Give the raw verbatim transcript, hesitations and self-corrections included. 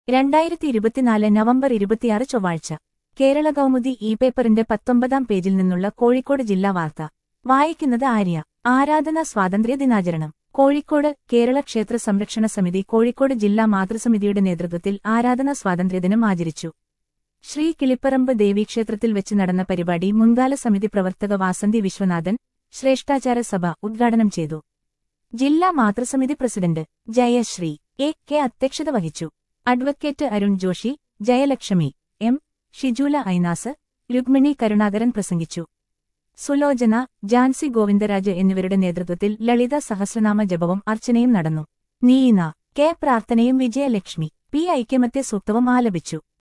രണ്ടായിരത്തി ഇരുപത്തിനാല് നവംബർ ഇരുപത്തിയാറ് ചൊവ്വാഴ്ച കേരള കൗമുദി ഇ പേപ്പറിന്റെ പത്തൊമ്പതാം പേജിൽ നിന്നുള്ള കോഴിക്കോട് ജില്ലാ വാർത്ത വായിക്കുന്നത് ആര്യ. ആരാധനാ സ്വാതന്ത്ര്യ ദിനാചരണം കോഴിക്കോട്. കേരള ക്ഷേത്ര സംരക്ഷണ സമിതി കോഴിക്കോട് ജില്ലാ മാതൃസമിതിയുടെ നേതൃത്വത്തിൽ ആരാധനാ സ്വാതന്ത്ര്യദിനം ആചരിച്ചു. ശ്രീ കിളിപ്പറമ്പ് ദേവീക്ഷേത്രത്തിൽ വെച്ച് നടന്ന പരിപാടി മുൻകാല സമിതി പ്രവർത്തക വാസന്തി വിശ്വനാഥൻ ശ്രേഷ്ഠാചാര സഭ ഉദ്ഘാടനം ചെയ്തു. ജില്ലാ മാതൃസമിതി പ്രസിഡന്റ് ജയശ്രീ എ കെ അധ്യക്ഷത വഹിച്ചു. അഡ്വക്കേറ്റ് അരുൺ ജോഷി, ജയലക്ഷ്മി എം, ഷിജൂല ഐനാസ്, രുക്മിണി കരുണാകരൻ പ്രസംഗിച്ചു. സുലോചന, ജാൻസി ഗോവിന്ദരാജ് എന്നിവരുടെ നേതൃത്വത്തിൽ ലളിത സഹസ്രനാമ ജപവും അർച്ചനയും നടന്നു. നീന കെ പ്രാർത്ഥനയും വിജയലക്ഷ്മി പി ഐക്യമത്യ സൂക്തവും ആലപിച്ചു.